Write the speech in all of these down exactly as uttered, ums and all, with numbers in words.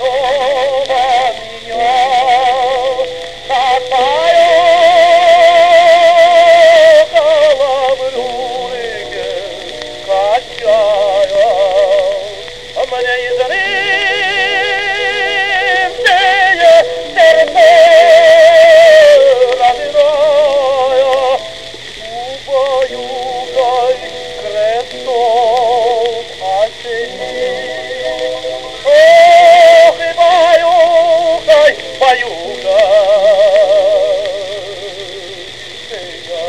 снова меня, такая голову реке качая, мне изрывные сердце разбирая, убаюкай крестом осени. Ох, и баюкай, баюкай меня.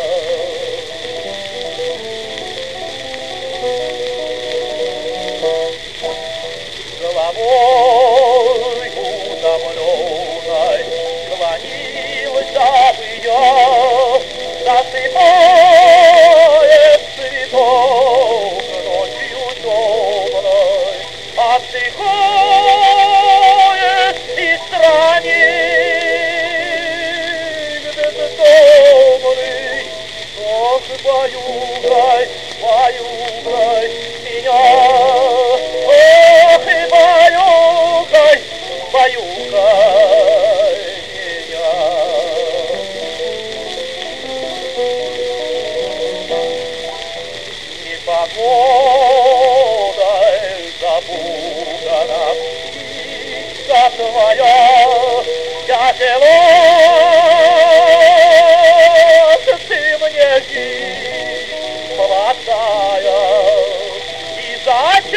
Головой утомленной склонился бы я, засыпает цветок ночью темной, отдыхает и странник бездомный. Ох, баюкай, баюкай меня. Ох, и баюкай, баюкай меня. Непогодой запутана птица твоя, тяжело ты мне жизнь молодая, и зачем